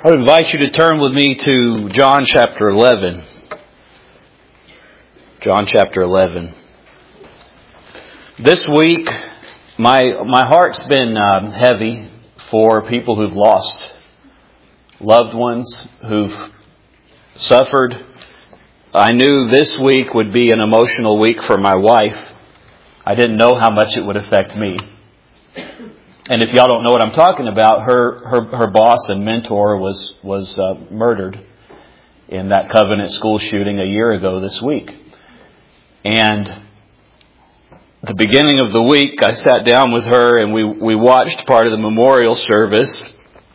I would invite you to turn with me to John chapter 11. John chapter 11. This week, my heart's been heavy for people who've lost loved ones, who've suffered. I knew this week would be an emotional week for my wife. I didn't know how much it would affect me. And if y'all don't know what I'm talking about, her boss and mentor was murdered in that Covenant school shooting a year ago this week. And the beginning of the week, I sat down with her and we watched part of the memorial service.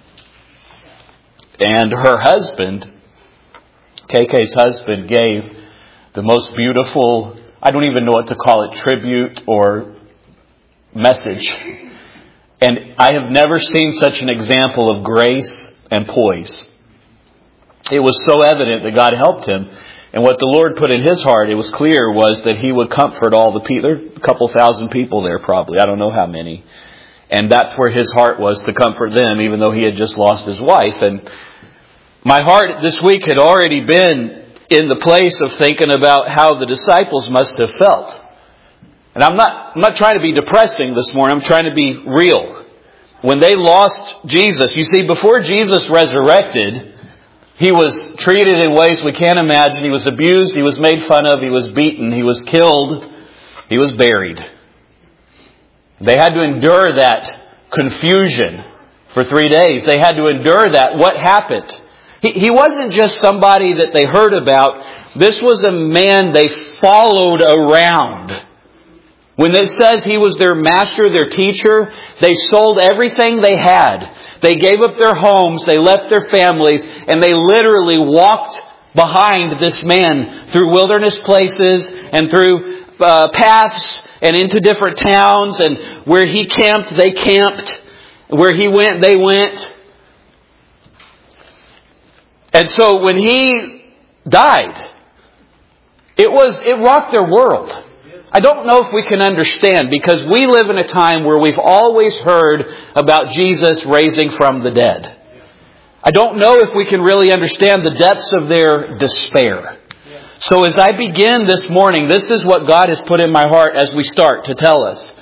And her husband, KK's husband, gave the most beautiful, I don't even know what to call it, tribute or message. And I have never seen such an example of grace and poise. It was so evident that God helped him. And what the Lord put in his heart, it was clear, was that he would comfort all the people. There are a couple thousand people there probably. I don't know how many. And that's where his heart was, to comfort them, even though he had just lost his wife. And my heart this week had already been in the place of thinking about how the disciples must have felt. And I'm not trying to be depressing this morning. I'm trying to be real. When they lost Jesus, you see, before Jesus resurrected, he was treated in ways we can't imagine. He was abused. He was made fun of. He was beaten. He was killed. He was buried. They had to endure that confusion for 3 days. They had to endure that. What happened? He wasn't just somebody that they heard about. This was a man they followed around. When it says he was their master, their teacher, they sold everything they had. They gave up their homes, they left their families, and they literally walked behind this man through wilderness places and through paths and into different towns. And where he camped, they camped. Where he went, they went. And so when he died, it rocked their world. I don't know if we can understand, because we live in a time where we've always heard about Jesus raising from the dead. I don't know if we can really understand the depths of their despair. So as I begin this morning, this is what God has put in my heart as we start to tell us.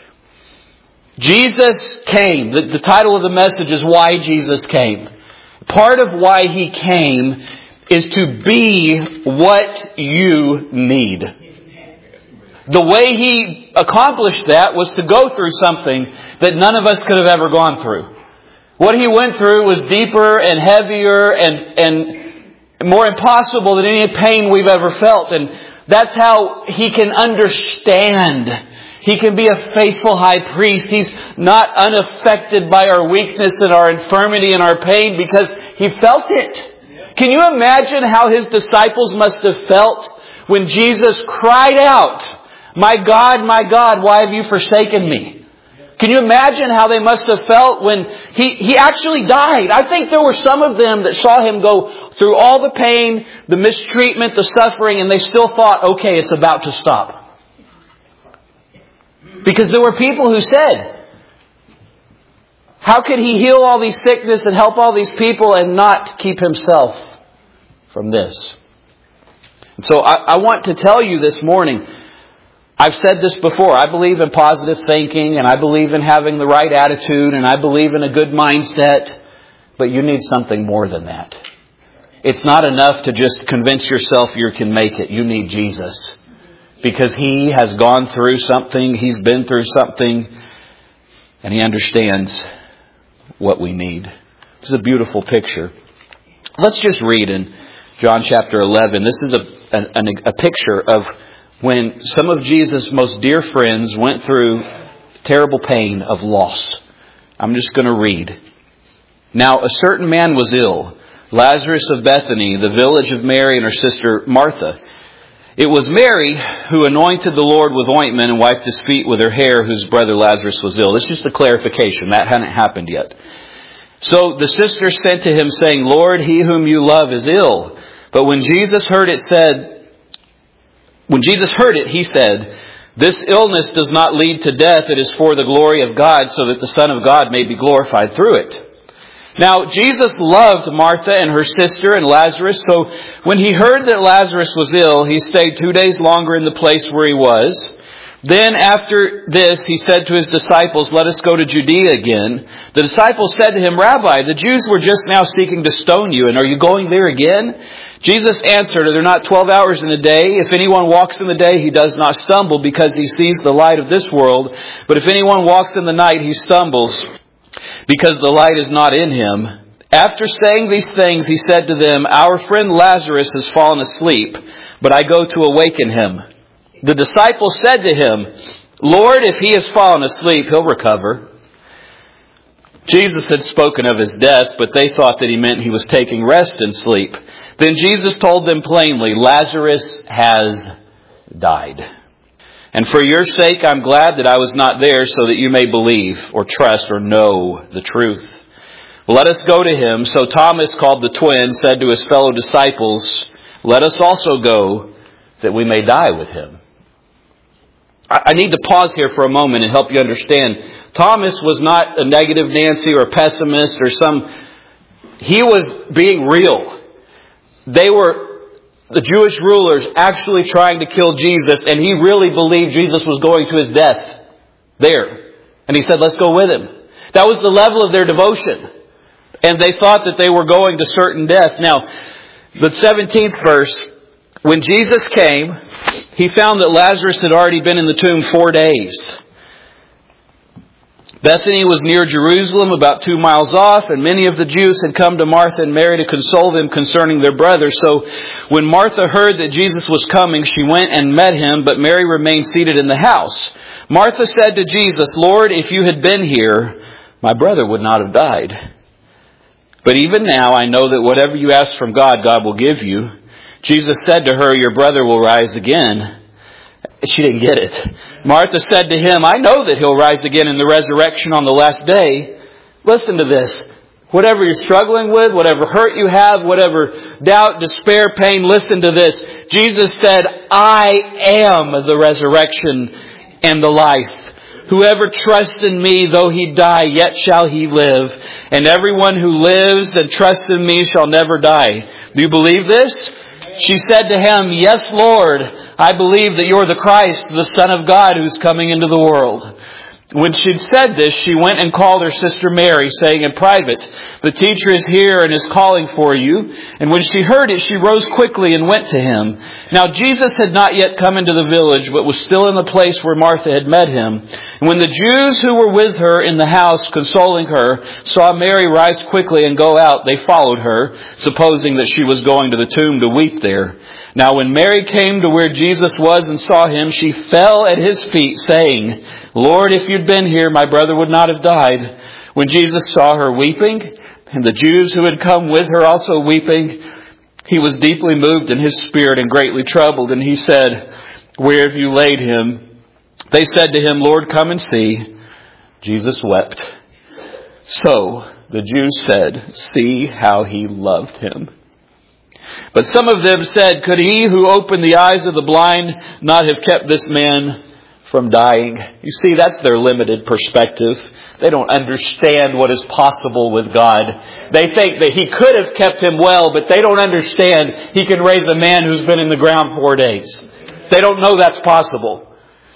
Jesus came. The title of the message is Why Jesus Came. Part of why He came is to be what you need. The way He accomplished that was to go through something that none of us could have ever gone through. What He went through was deeper and heavier and more impossible than any pain we've ever felt. And that's how He can understand. He can be a faithful high priest. He's not unaffected by our weakness and our infirmity and our pain, because He felt it. Can you imagine how His disciples must have felt when Jesus cried out, my God, why have you forsaken me? Can you imagine how they must have felt when He actually died? I think there were some of them that saw Him go through all the pain, the mistreatment, the suffering, and they still thought, okay, it's about to stop. Because there were people who said, how could He heal all these sickness and help all these people and not keep Himself from this? And so I want to tell you this morning, I've said this before, I believe in positive thinking, and I believe in having the right attitude, and I believe in a good mindset, but you need something more than that. It's not enough to just convince yourself you can make it. You need Jesus. Because He has gone through something, He's been through something, and He understands what we need. This is a beautiful picture. Let's just read in John chapter 11. This is a picture of when some of Jesus' most dear friends went through terrible pain of loss. I'm just going to read. Now a certain man was ill, Lazarus of Bethany, the village of Mary and her sister Martha. It was Mary who anointed the Lord with ointment and wiped His feet with her hair, whose brother Lazarus was ill. This is just a clarification. That hadn't happened yet. So the sisters sent to Him, saying, Lord, he whom you love is ill. But when Jesus heard it, He said, this illness does not lead to death. It is for the glory of God, so that the Son of God may be glorified through it. Now, Jesus loved Martha and her sister and Lazarus, so when he heard that Lazarus was ill, he stayed 2 days longer in the place where he was. Then after this, he said to his disciples, "Let us go to Judea again." The disciples said to him, "Rabbi, the Jews were just now seeking to stone you, and are you going there again?" Jesus answered, "Are there not 12 hours in a day? If anyone walks in the day, he does not stumble because he sees the light of this world. But if anyone walks in the night, he stumbles because the light is not in him." After saying these things, he said to them, "Our friend Lazarus has fallen asleep, but I go to awaken him." The disciples said to him, "Lord, if he has fallen asleep, he'll recover." Jesus had spoken of his death, but they thought that he meant he was taking rest and sleep. Then Jesus told them plainly, "Lazarus has died. And for your sake, I'm glad that I was not there so that you may believe or trust or know the truth. Let us go to him." So Thomas, called the twin, said to his fellow disciples, "Let us also go that we may die with him." I need to pause here for a moment and help you understand. Thomas was not a negative Nancy or a pessimist or he was being real. They were, the Jewish rulers, actually trying to kill Jesus, and he really believed Jesus was going to his death there. And he said, "Let's go with him." That was the level of their devotion. And they thought that they were going to certain death. Now, the 17th verse, when Jesus came, he found that Lazarus had already been in the tomb 4 days. Bethany was near Jerusalem, about 2 miles off, and many of the Jews had come to Martha and Mary to console them concerning their brother. So when Martha heard that Jesus was coming, she went and met him, but Mary remained seated in the house. Martha said to Jesus, "Lord, if you had been here, my brother would not have died. But even now I know that whatever you ask from God, God will give you." Jesus said to her, "Your brother will rise again." She didn't get it. Martha said to him, "I know that he'll rise again in the resurrection on the last day." Listen to this. Whatever you're struggling with, whatever hurt you have, whatever doubt, despair, pain, listen to this. Jesus said, "I am the resurrection and the life. Whoever trusts in me, though he die, yet shall he live. And everyone who lives and trusts in me shall never die." Do you believe this? She said to him, "Yes, Lord, I believe that you're the Christ, the Son of God, who's coming into the world." When she'd said this, she went and called her sister Mary, saying in private, "The teacher is here and is calling for you." And when she heard it, she rose quickly and went to him. Now Jesus had not yet come into the village, but was still in the place where Martha had met him. And when the Jews who were with her in the house, consoling her, saw Mary rise quickly and go out, they followed her, supposing that she was going to the tomb to weep there. Now when Mary came to where Jesus was and saw him, she fell at his feet, saying, "Lord, if you'd been here, my brother would not have died." When Jesus saw her weeping, and the Jews who had come with her also weeping, he was deeply moved in his spirit and greatly troubled. And he said, "Where have you laid him?" They said to him, "Lord, come and see." Jesus wept. So the Jews said, "See how he loved him." But some of them said, "Could he who opened the eyes of the blind not have kept this man from dying?" You see, that's their limited perspective. They don't understand what is possible with God. They think that he could have kept him well, but they don't understand he can raise a man who's been in the ground 4 days. They don't know that's possible.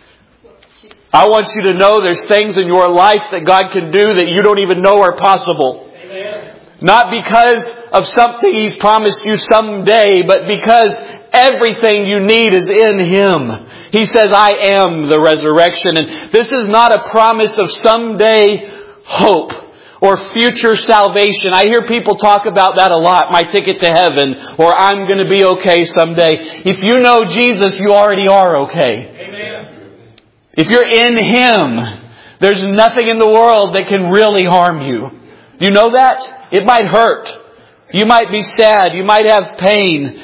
I want you to know there's things in your life that God can do that you don't even know are possible. Not because of something he's promised you someday, but because everything you need is in him. He says, "I am the resurrection." And this is not a promise of someday hope or future salvation. I hear people talk about that a lot. My ticket to heaven, or I'm going to be okay someday. If you know Jesus, you already are okay. Amen. If you're in him, there's nothing in the world that can really harm you. Do you know that? It might hurt. You might be sad. You might have pain.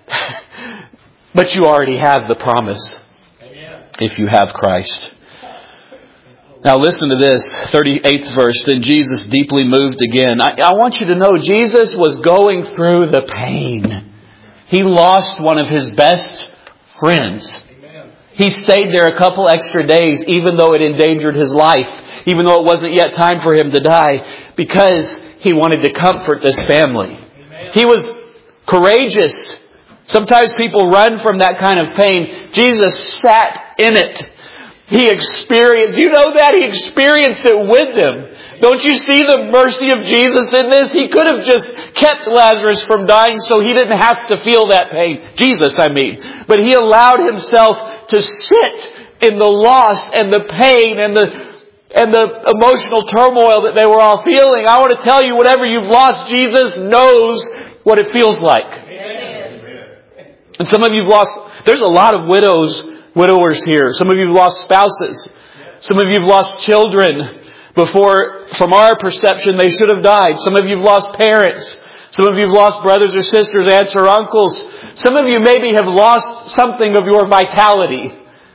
But you already have the promise. If you have Christ. Now listen to this. 38th verse. Then Jesus, deeply moved again. I want you to know Jesus was going through the pain. He lost one of his best friends. He stayed there a couple extra days, even though it endangered his life. Even though it wasn't yet time for him to die. Because He wanted to comfort this family. He was courageous. Sometimes people run from that kind of pain. Jesus sat in it. He experienced, you know that? He experienced it with them. Don't you see the mercy of Jesus in this? He could have just kept Lazarus from dying so he didn't have to feel that pain. Jesus, I mean. But He allowed Himself to sit in the loss and the pain and the emotional turmoil that they were all feeling. I want to tell you, whatever you've lost, Jesus knows what it feels like. Amen. And some of you've lost, there's a lot of widowers here. Some of you have lost spouses. Some of you have lost children before, from our perception, they should have died. Some of you have lost parents. Some of you have lost brothers or sisters, aunts or uncles. Some of you maybe have lost something of your vitality.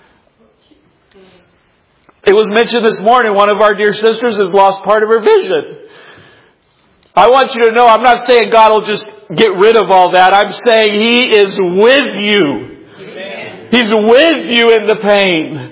It was mentioned this morning, one of our dear sisters has lost part of her vision. I want you to know, I'm not saying God will just get rid of all that. I'm saying He is with you. Amen. He's with you in the pain.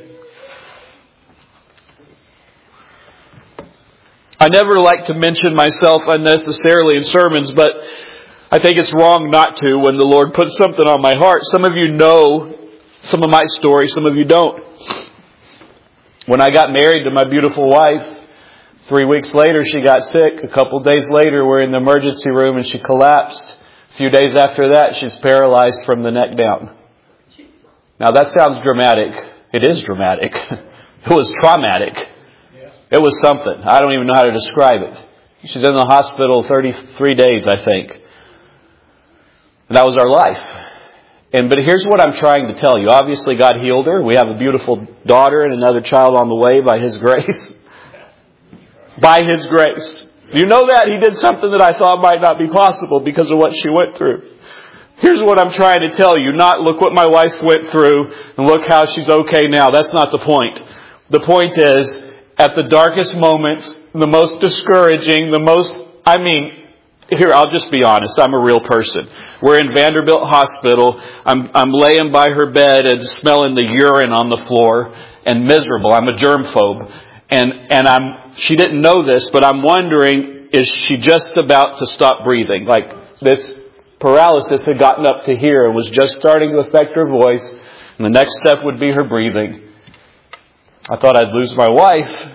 I never like to mention myself unnecessarily in sermons, but I think it's wrong not to when the Lord puts something on my heart. Some of you know some of my story, some of you don't. When I got married to my beautiful wife, 3 weeks later she got sick. A couple days later we're in the emergency room and she collapsed. A few days after that she's paralyzed from the neck down. Now that sounds dramatic. It is dramatic. It was traumatic. It was something. I don't even know how to describe it. She's in the hospital 33 days, I think. And that was our life. But here's what I'm trying to tell you. Obviously, God healed her. We have a beautiful daughter and another child on the way by His grace. By His grace. You know that? He did something that I thought might not be possible because of what she went through. Here's what I'm trying to tell you. Not look what my wife went through and look how she's okay now. That's not the point. The point is, at the darkest moments, the most discouraging, here, I'll just be honest. I'm a real person. We're in Vanderbilt Hospital. I'm laying by her bed and smelling the urine on the floor and miserable. I'm a germphobe. She didn't know this, but I'm wondering, is she just about to stop breathing? Like this paralysis had gotten up to here and was just starting to affect her voice. And the next step would be her breathing. I thought I'd lose my wife.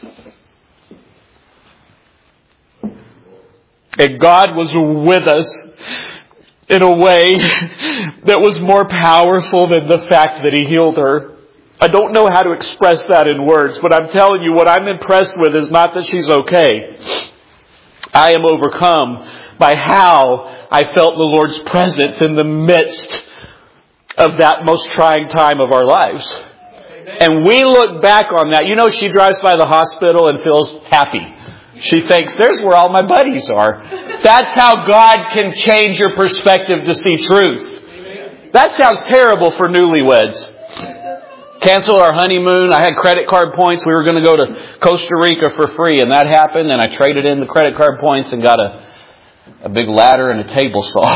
And God was with us in a way that was more powerful than the fact that He healed her. I don't know how to express that in words, but I'm telling you, what I'm impressed with is not that she's okay. I am overcome by how I felt the Lord's presence in the midst of that most trying time of our lives. And we look back on that. You know, she drives by the hospital and feels happy. She thinks, there's where all my buddies are. That's how God can change your perspective to see truth. That sounds terrible for newlyweds. Cancel our honeymoon. I had credit card points. We were going to go to Costa Rica for free, and that happened. And I traded in the credit card points and got a big ladder and a table saw.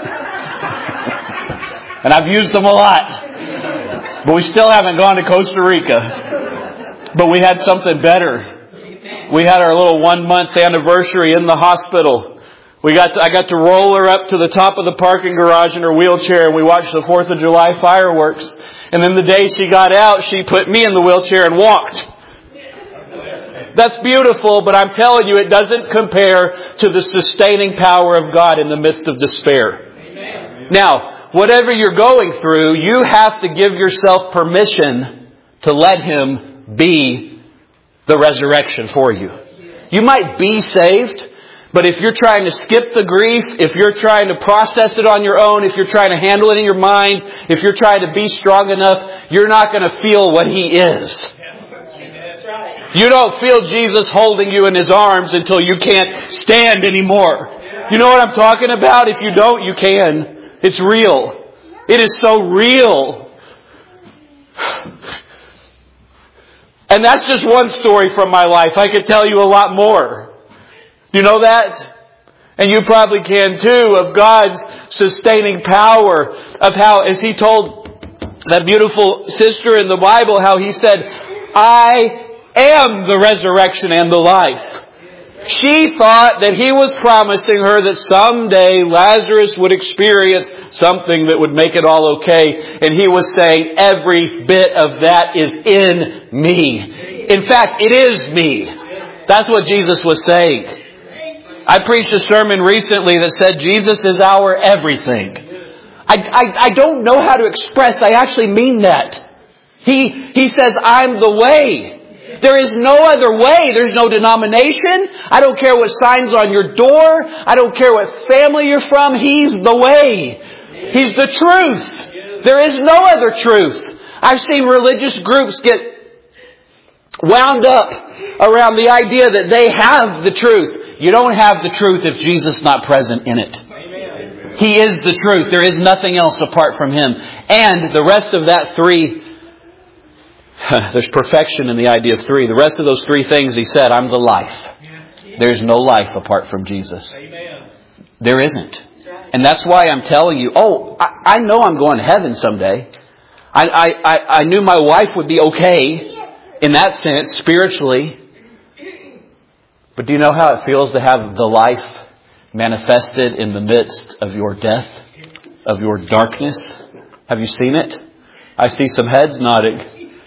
And I've used them a lot. But we still haven't gone to Costa Rica. But we had something better. We had our little 1-month anniversary in the hospital. I got to roll her up to the top of the parking garage in her wheelchair, and we watched the 4th of July fireworks. And then the day she got out, she put me in the wheelchair and walked. That's beautiful, but I'm telling you, it doesn't compare to the sustaining power of God in the midst of despair. Amen. Now, whatever you're going through, you have to give yourself permission to let Him be the resurrection for you. You might be saved, but if you're trying to skip the grief, if you're trying to process it on your own, if you're trying to handle it in your mind, if you're trying to be strong enough, you're not going to feel what He is. You don't feel Jesus holding you in His arms until you can't stand anymore. You know what I'm talking about? If you don't, you can. It's real. It is so real. And that's just one story from my life. I could tell you a lot more. You know that? And you probably can too, of God's sustaining power, of how, as He told that beautiful sister in the Bible, how He said, I am the resurrection and the life. She thought that He was promising her that someday Lazarus would experience something that would make it all okay. And He was saying, every bit of that is in me. In fact, it is me. That's what Jesus was saying. I preached a sermon recently that said Jesus is our everything. I don't know how to express, I actually mean that. He says, I'm the way. There is no other way. There's no denomination. I don't care what sign's on your door. I don't care what family you're from. He's the way. He's the truth. There is no other truth. I've seen religious groups get wound up around the idea that they have the truth. You don't have the truth if Jesus is not present in it. He is the truth. There is nothing else apart from Him. And the rest of that three, there's perfection in the idea of three. The rest of those three things He said, I'm the life. There's no life apart from Jesus. There isn't. And that's why I'm telling you, I know I'm going to heaven someday. I knew my wife would be okay in that sense, spiritually. But do you know how it feels to have the life manifested in the midst of your death, of your darkness? Have you seen it? I see some heads nodding.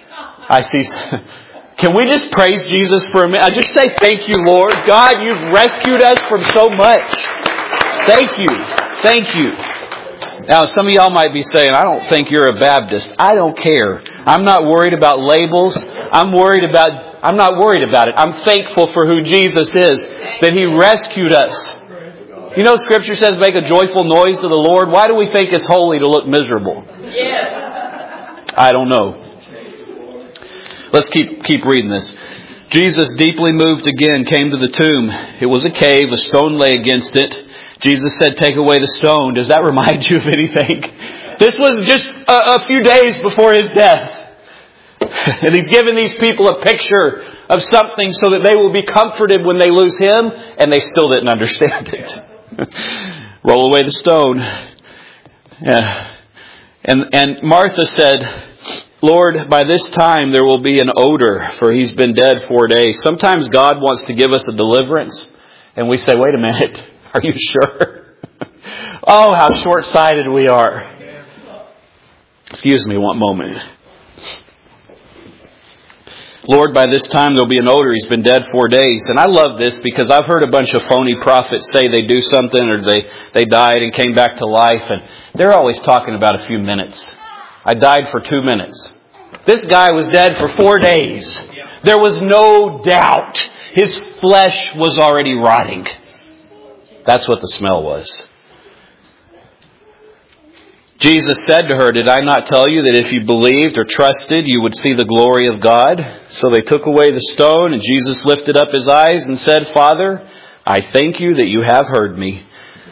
Can we just praise Jesus for a minute? I just say thank you, Lord. God, You've rescued us from so much. Thank You. Thank You. Now, some of y'all might be saying, I don't think you're a Baptist. I don't care. I'm not worried about labels. I'm not worried about it. I'm thankful for who Jesus is, that He rescued us. You know, Scripture says, make a joyful noise to the Lord. Why do we think it's holy to look miserable? Yes. I don't know. Let's keep reading this. Jesus, deeply moved again, came to the tomb. It was a cave. A stone lay against it. Jesus said, take away the stone. Does that remind you of anything? This was just a few days before His death. And He's given these people a picture of something so that they will be comforted when they lose Him. And they still didn't understand it. Roll away the stone. Yeah. And Martha said, Lord, by this time there will be an odor, for He's been dead 4 days. Sometimes God wants to give us a deliverance. And we say, wait a minute, are you sure? Oh, how short-sighted we are. Excuse me one moment. Lord, by this time there'll be an odor. He's been dead 4 days. And I love this because I've heard a bunch of phony prophets say they do something or they died and came back to life. And they're always talking about a few minutes. I died for 2 minutes. This guy was dead for 4 days. There was no doubt. His flesh was already rotting. That's what the smell was. Jesus said to her, did I not tell you that if you believed or trusted, you would see the glory of God? So they took away the stone, and Jesus lifted up His eyes and said, Father, I thank You that You have heard me.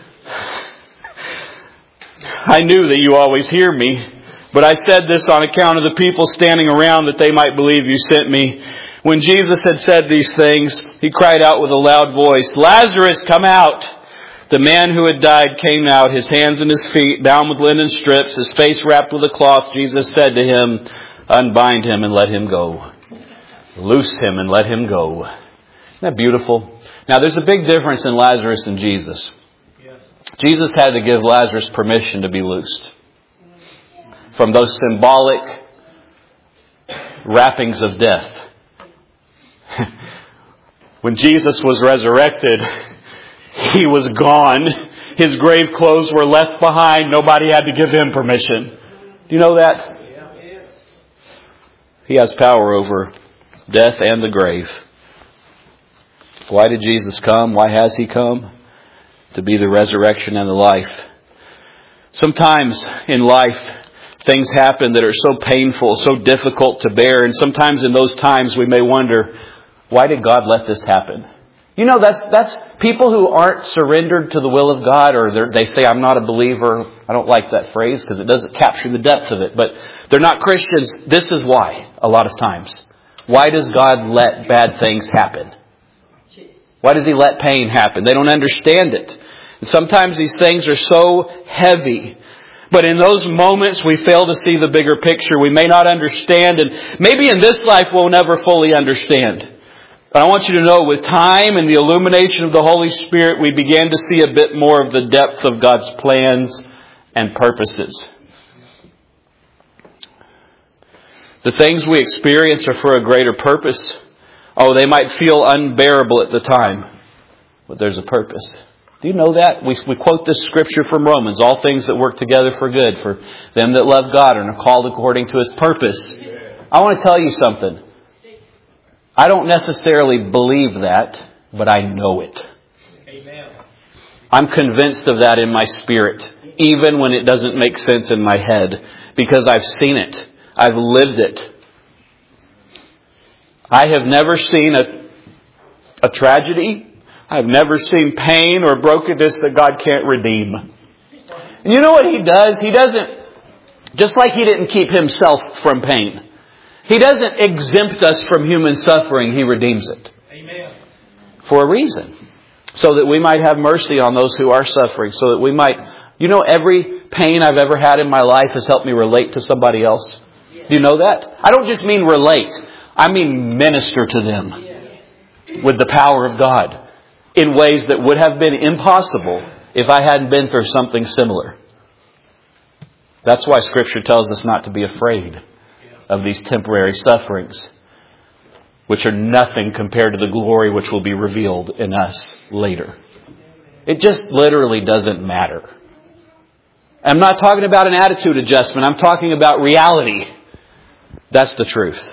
I knew that You always hear me, but I said this on account of the people standing around, that they might believe You sent me. When Jesus had said these things, He cried out with a loud voice, Lazarus, come out! The man who had died came out, his hands and his feet bound with linen strips, his face wrapped with a cloth. Jesus said to him, unbind him and let him go. Loose him and let him go. Isn't that beautiful? Now, there's a big difference in Lazarus and Jesus. Yes. Jesus had to give Lazarus permission to be loosed from those symbolic wrappings of death. When Jesus was resurrected, He was gone. His grave clothes were left behind. Nobody had to give Him permission. Do you know that? He has power over death and the grave. Why did Jesus come? Why has He come? To be the resurrection and the life. Sometimes in life, things happen that are so painful, so difficult to bear. And sometimes in those times we may wonder, why did God let this happen? You know, that's people who aren't surrendered to the will of God, or they say, I'm not a believer. I don't like that phrase because it doesn't capture the depth of it. But they're not Christians. This is why, a lot of times. Why does God let bad things happen? Why does He let pain happen? They don't understand it. And sometimes these things are so heavy. But in those moments, we fail to see the bigger picture. We may not understand, and maybe in this life we'll never fully understand. But I want you to know, with time and the illumination of the Holy Spirit, we began to see a bit more of the depth of God's plans and purposes. The things we experience are for a greater purpose. Oh, they might feel unbearable at the time, but there's a purpose. Do you know that? We quote this scripture from Romans, all things that work together for good, for them that love God and are called according to His purpose. I want to tell you something. I don't necessarily believe that, but I know it. Amen. I'm convinced of that in my spirit, even when it doesn't make sense in my head, because I've seen it. I've lived it. I have never seen a tragedy. I've never seen pain or brokenness that God can't redeem. And you know what He does? He doesn't, just like He didn't keep Himself from pain, He doesn't exempt us from human suffering. He redeems it. Amen. For a reason. So that we might have mercy on those who are suffering. So that we might... You know, every pain I've ever had in my life has helped me relate to somebody else. Do you know that? I don't just mean relate. I mean minister to them. With the power of God. In ways that would have been impossible if I hadn't been through something similar. That's why Scripture tells us not to be afraid of these temporary sufferings, which are nothing compared to the glory which will be revealed in us later. It just literally doesn't matter. I'm not talking about an attitude adjustment. I'm talking about reality. That's the truth.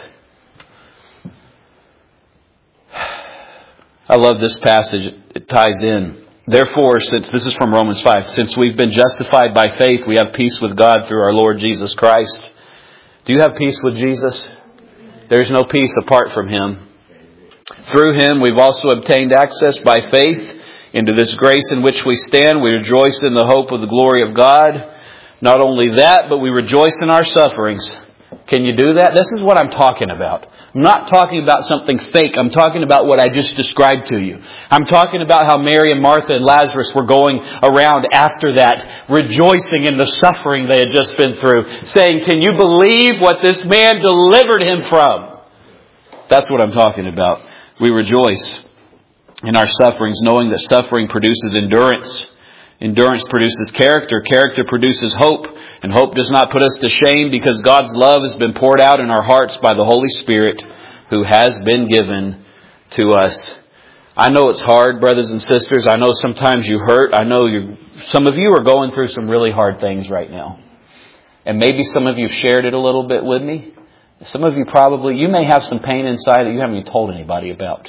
I love this passage. It ties in. Therefore, since this is from Romans 5, since we've been justified by faith, we have peace with God through our Lord Jesus Christ. Do you have peace with Jesus? There's no peace apart from Him. Through Him, we've also obtained access by faith into this grace in which we stand. We rejoice in the hope of the glory of God. Not only that, but we rejoice in our sufferings. Can you do that? This is what I'm talking about. I'm not talking about something fake. I'm talking about what I just described to you. I'm talking about how Mary and Martha and Lazarus were going around after that, rejoicing in the suffering they had just been through, saying, can you believe what this man delivered him from? That's what I'm talking about. We rejoice in our sufferings, knowing that suffering produces endurance. Endurance produces character. Character produces hope. And hope does not put us to shame, because God's love has been poured out in our hearts by the Holy Spirit who has been given to us. I know it's hard, brothers and sisters. I know sometimes you hurt. I know some of you are going through some really hard things right now. And maybe some of you have shared it a little bit with me. Some of you you may have some pain inside that you haven't even told anybody about.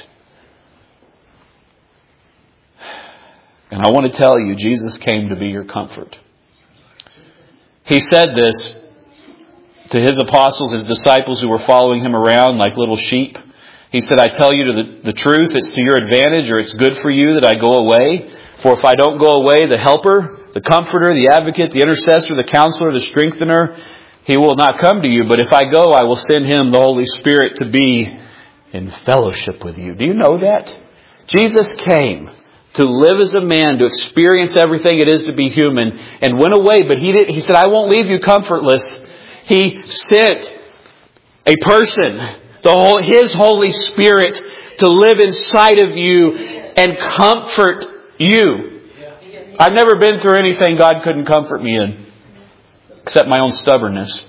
And I want to tell you, Jesus came to be your comfort. He said this to His apostles, His disciples who were following Him around like little sheep. He said, I tell you the truth, it's to your advantage, or it's good for you that I go away. For if I don't go away, the Helper, the Comforter, the Advocate, the Intercessor, the Counselor, the Strengthener, He will not come to you. But if I go, I will send Him, the Holy Spirit, to be in fellowship with you. Do you know that? Jesus came to live as a man, to experience everything it is to be human, and went away. But He said, I won't leave you comfortless. He sent a person, His Holy Spirit, to live inside of you and comfort you. I've never been through anything God couldn't comfort me in, except my own stubbornness.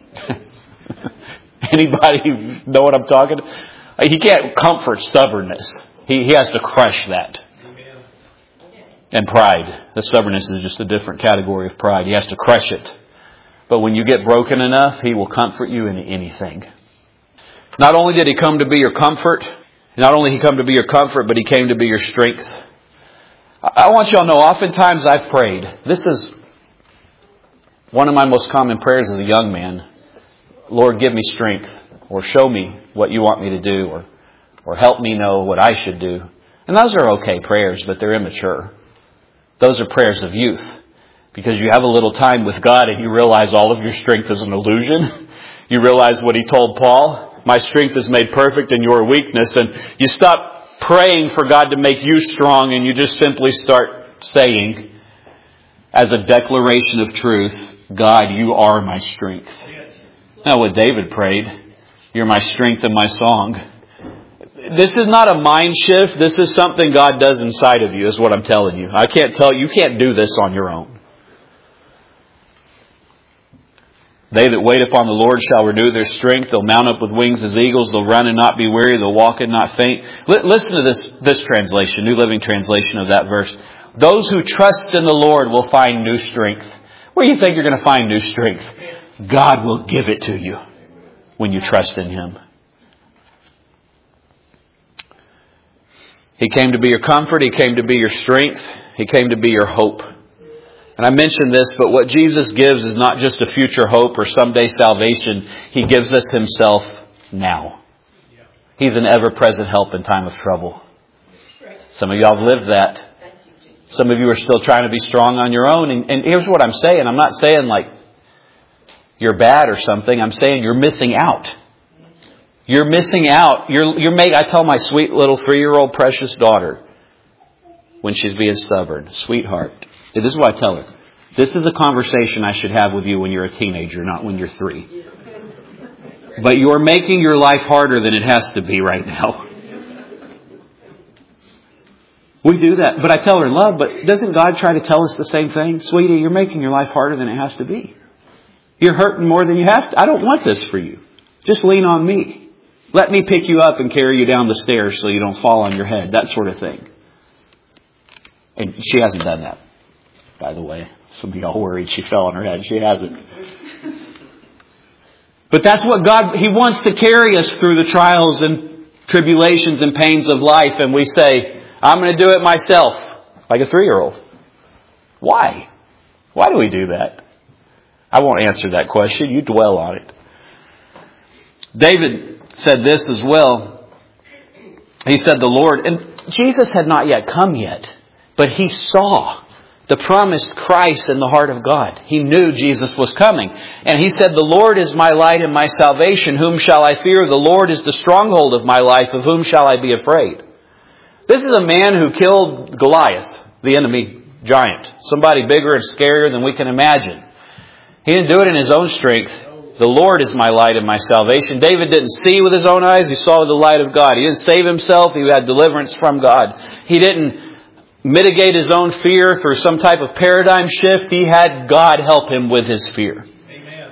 Anybody know what I'm talking about? He can't comfort stubbornness. He has to crush that. And pride. The stubbornness is just a different category of pride. He has to crush it. But when you get broken enough, He will comfort you in anything. Not only did He come to be your comfort, but He came to be your strength. I want you all to know, oftentimes I've prayed. This is one of my most common prayers as a young man. Lord, give me strength, or show me what you want me to do, or help me know what I should do. And those are okay prayers, but they're immature. Those are prayers of youth, because you have a little time with God and you realize all of your strength is an illusion. You realize what He told Paul, my strength is made perfect in your weakness. And you stop praying for God to make you strong, and you just simply start saying, as a declaration of truth, God, you are my strength. Now what David prayed, you're my strength and my song. This is not a mind shift. This is something God does inside of you, is what I'm telling you. I can't tell you. You can't do this on your own. They that wait upon the Lord shall renew their strength. They'll mount up with wings as eagles. They'll run and not be weary. They'll walk and not faint. Listen to this translation, New Living Translation of that verse. Those who trust in the Lord will find new strength. Where do you think you're going to find new strength? God will give it to you when you trust in Him. He came to be your comfort. He came to be your strength. He came to be your hope. And I mentioned this, but what Jesus gives is not just a future hope or someday salvation. He gives us Himself now. He's an ever-present help in time of trouble. Some of you have lived that. Some of you are still trying to be strong on your own. And here's what I'm saying. I'm not saying like you're bad or something. I'm saying you're missing out. You're missing out. I tell my sweet little 3-year-old precious daughter when she's being stubborn, sweetheart. This is what I tell her. This is a conversation I should have with you when you're a teenager, not when you're 3. But you're making your life harder than it has to be right now. We do that. But I tell her in love, but doesn't God try to tell us the same thing? Sweetie, you're making your life harder than it has to be. You're hurting more than you have to. I don't want this for you. Just lean on me. Let me pick you up and carry you down the stairs so you don't fall on your head. That sort of thing. And she hasn't done that, by the way. Some of y'all worried she fell on her head. She hasn't. But that's what God, He wants to carry us through the trials and tribulations and pains of life. And we say, I'm going to do it myself, like a 3-year-old. Why? Why do we do that? I won't answer that question. You dwell on it. David said this as well. He said the Lord, and Jesus had not yet come yet, but he saw the promised Christ in the heart of God. He knew Jesus was coming. And he said, the Lord is my light and my salvation. Whom shall I fear? The Lord is the stronghold of my life. Of whom shall I be afraid? This is a man who killed Goliath, the enemy giant. Somebody bigger and scarier than we can imagine. He didn't do it in his own strength. The Lord is my light and my salvation. David didn't see with his own eyes. He saw with the light of God. He didn't save himself. He had deliverance from God. He didn't mitigate his own fear through some type of paradigm shift. He had God help him with his fear. Amen.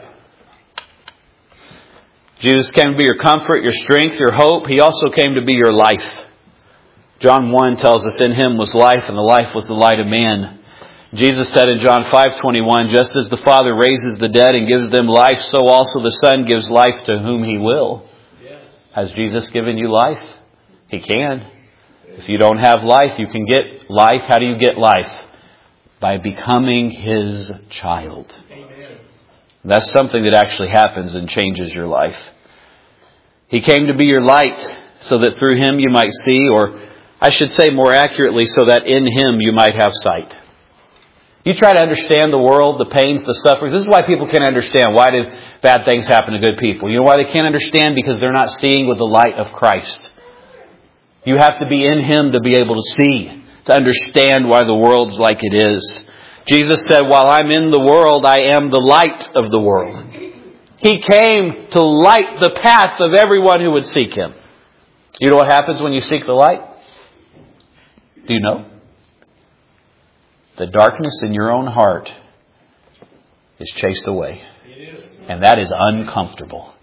Jesus came to be your comfort, your strength, your hope. He also came to be your life. John 1 tells us in Him was life, and the life was the light of man. Jesus said in John 5:21, just as the Father raises the dead and gives them life, so also the Son gives life to whom He will. Yes. Has Jesus given you life? He can. If you don't have life, you can get life. How do you get life? By becoming His child. Amen. That's something that actually happens and changes your life. He came to be your light so that through Him you might see, or I should say more accurately, so that in Him you might have sight. You try to understand the world, the pains, the sufferings. This is why people can't understand. Why did bad things happen to good people? You know why they can't understand? Because they're not seeing with the light of Christ. You have to be in Him to be able to see, to understand why the world's like it is. Jesus said, while I'm in the world, I am the light of the world. He came to light the path of everyone who would seek Him. You know what happens when you seek the light? Do you know? The darkness in your own heart is chased away. And that is uncomfortable.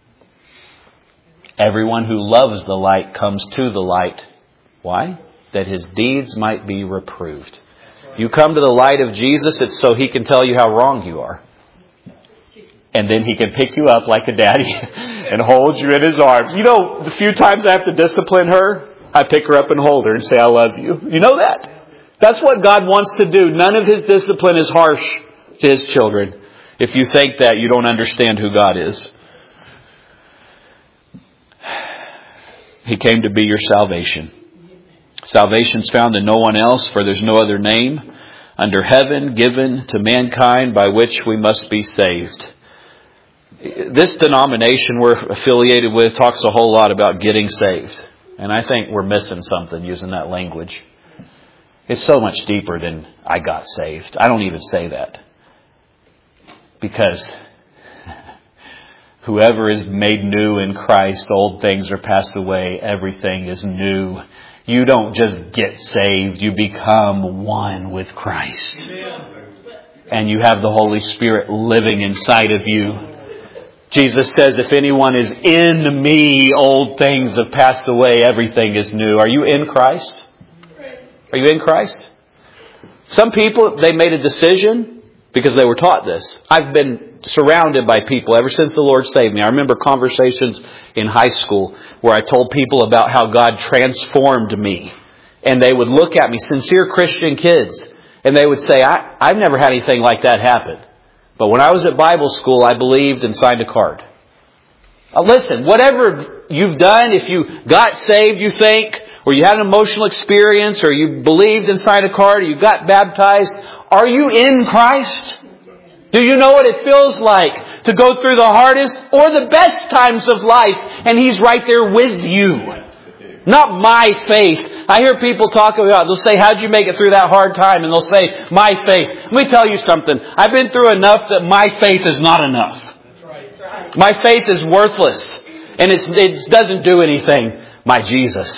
Everyone who loves the light comes to the light. Why? That his deeds might be reproved. You come to the light of Jesus, it's so He can tell you how wrong you are. And then He can pick you up like a daddy and hold you in His arms. You know, the few times I have to discipline her, I pick her up and hold her and say, I love you. You know that? That's what God wants to do. None of His discipline is harsh to His children. If you think that, you don't understand who God is. He came to be your salvation. Salvation's found in no one else, for there's no other name under heaven given to mankind by which we must be saved. This denomination we're affiliated with talks a whole lot about getting saved. And I think we're missing something using that language. It's so much deeper than I got saved. I don't even say that. Because Whoever is made new in Christ, old things are passed away. Everything is new. You don't just get saved. You become one with Christ. And you have the Holy Spirit living inside of you. Jesus says, if anyone is in me, old things have passed away. Everything is new. Are you in Christ? Are you in Christ? Some people, they made a decision because they were taught this. I've been surrounded by people ever since the Lord saved me. I remember conversations in high school where I told people about how God transformed me. And they would look at me, sincere Christian kids, and they would say, I've never had anything like that happen. But when I was at Bible school, I believed and signed a card. Listen, whatever you've done, if you got saved, you think, or you had an emotional experience, or you believed and signed a card, or you got baptized, are you in Christ? Do you know what it feels like to go through the hardest or the best times of life, and He's right there with you? Not my faith. I hear people talk about, they'll say, how'd you make it through that hard time? And they'll say, my faith. Let me tell you something. I've been through enough that my faith is not enough. My faith is worthless. And it doesn't do anything. My Jesus.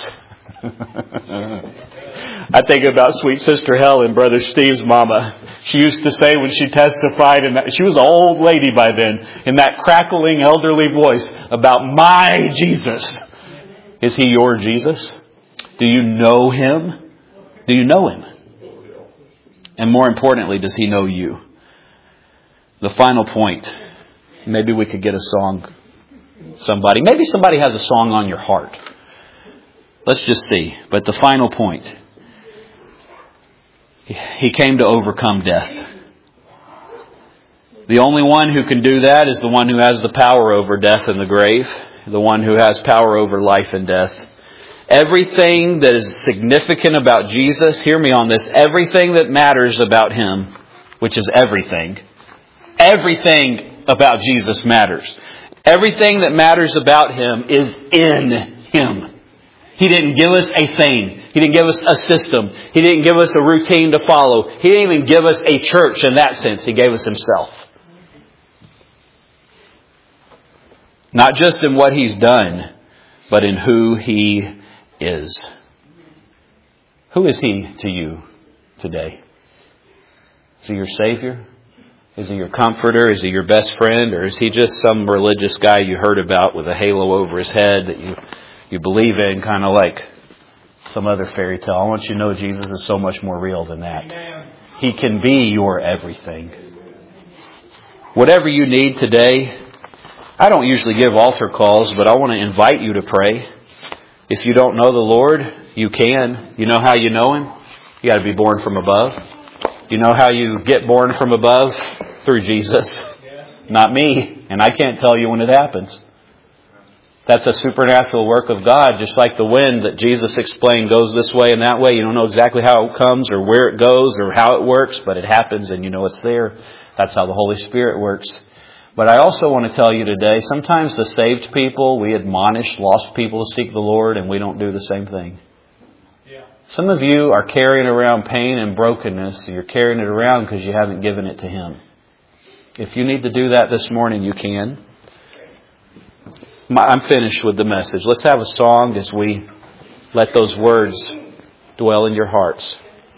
I think about sweet Sister Helen, Brother Steve's mama. She used to say when she testified, and she was an old lady by then, in that crackling elderly voice, about my Jesus. Is He your Jesus? Do you know Him? Do you know Him? And more importantly, does He know you? The final point. Maybe we could get a song. Maybe somebody has a song on your heart. Let's just see. But the final point. He came to overcome death. The only one who can do that is the one who has the power over death and the grave. The one who has power over life and death. Everything that is significant about Jesus, hear me on this, everything that matters about Him, which is everything about Jesus matters. Everything that matters about Him is in Him. He didn't give us a thing. He didn't give us a system. He didn't give us a routine to follow. He didn't even give us a church in that sense. He gave us Himself. Not just in what He's done, but in who He is. Who is He to you today? Is He your Savior? Is He your comforter? Is He your best friend? Or is He just some religious guy you heard about with a halo over his head that you believe in, kind of like some other fairy tale? I want you to know Jesus is so much more real than that. Amen. He can be your everything. Whatever you need today, I don't usually give altar calls, but I want to invite you to pray. If you don't know the Lord, you can. You know how you know Him? You got to be born from above. You know how you get born from above? Through Jesus. Not me. And I can't tell you when it happens. That's a supernatural work of God, just like the wind that Jesus explained goes this way and that way. You don't know exactly how it comes or where it goes or how it works, but it happens and you know it's there. That's how the Holy Spirit works. But I also want to tell you today, sometimes the saved people, we admonish lost people to seek the Lord, and we don't do the same thing. Yeah. Some of you are carrying around pain and brokenness. You're carrying it around because you haven't given it to Him. If you need to do that this morning, you can. I'm finished with the message. Let's have a song as we let those words dwell in your hearts.